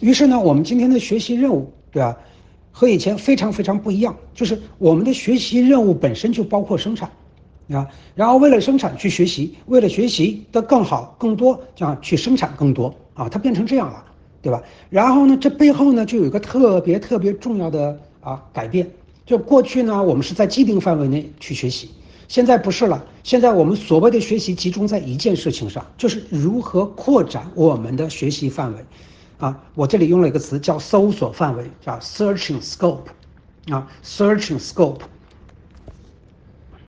于是呢，我们今天的学习任务，对吧，和以前非常非常不一样，就是我们的学习任务本身就包括生产，啊，然后为了生产去学习，为了学习的更好、更多，这样去生产更多啊，它变成这样了，对吧？然后呢，这背后呢就有一个特别特别重要的改变，就过去呢我们是在既定范围内去学习，现在不是了，现在我们所谓的学习集中在一件事情上，就是如何扩展我们的学习范围。我这里用了一个词叫搜索范围，叫 searching scope，searching scope，